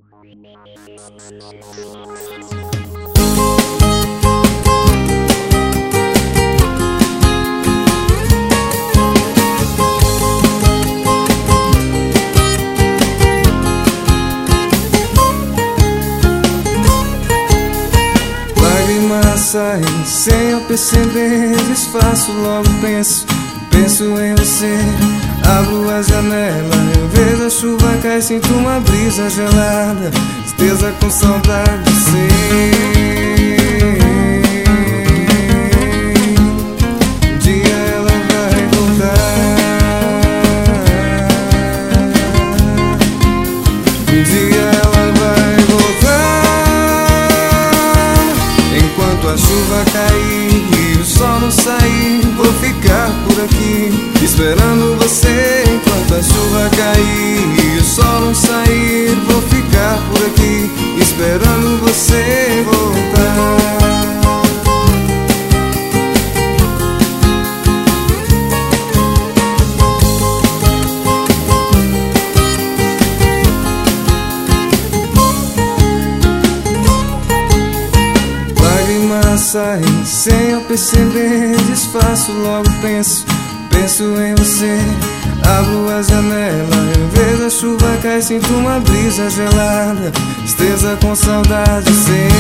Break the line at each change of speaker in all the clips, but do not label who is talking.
Lágrimas saem sem eu perceber, disfarço, logo penso em você. Abro a janela, eu vejo a chuva cair, sinto uma brisa gelada, tristeza com saudade de ser. Um dia ela vai voltar, um dia ela vai voltar. Enquanto a chuva cair e o sol não sair, vou ficar por aqui esperando você. Enquanto a chuva cair e o sol não sair, vou ficar por aqui esperando você voltar. Lágrimas saem sem eu perceber, disfarço, logo penso em você. Abro a janela, eu vejo a chuva cair, sinto uma brisa gelada, tristeza com saudade de ser.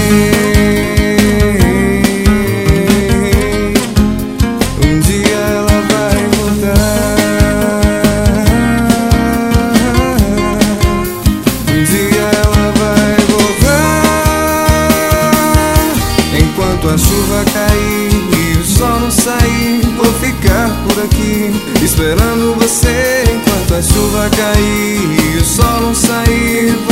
Um dia ela vai voltar, um dia ela vai voltar. Enquanto a chuva cair e o sol não sair, vou ficar por aqui esperando você. Enquanto a chuva cair e o sol não sair,